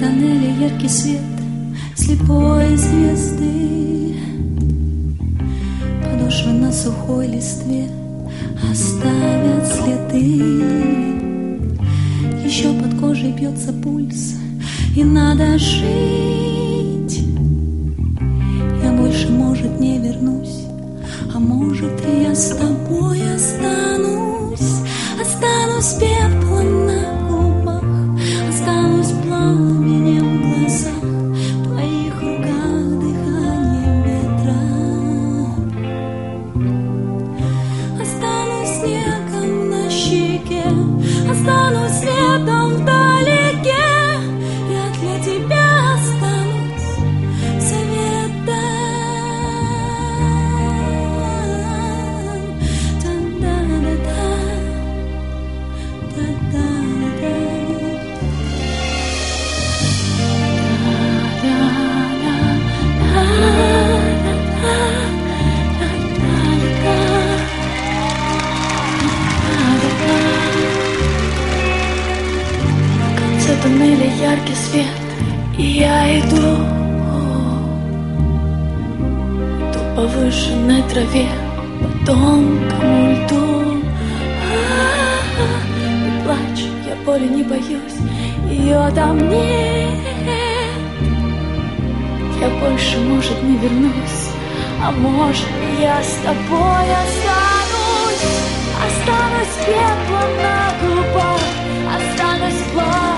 тоннеле яркий свет слепой звезды. Подошвы на сухой листве оставят следы. Еще под кожей бьется пульс, и надо жить. Я больше, может, не вернусь, а может, и я с тобой останусь. Останусь пеплом на губах, останусь пламенем в глазах, в твоих руках дыханием ветра. Останусь снегом на щеке, останусь светом вдалеке. Я для тебя останусь советом. В туннеле яркий свет, и я иду по повышенной траве, по тонкому льду. Не плачь, я боли не боюсь, ее там нет. Я больше, может, не вернусь, а может, я с тобой останусь. Останусь пеплом на губах, останусь пламенем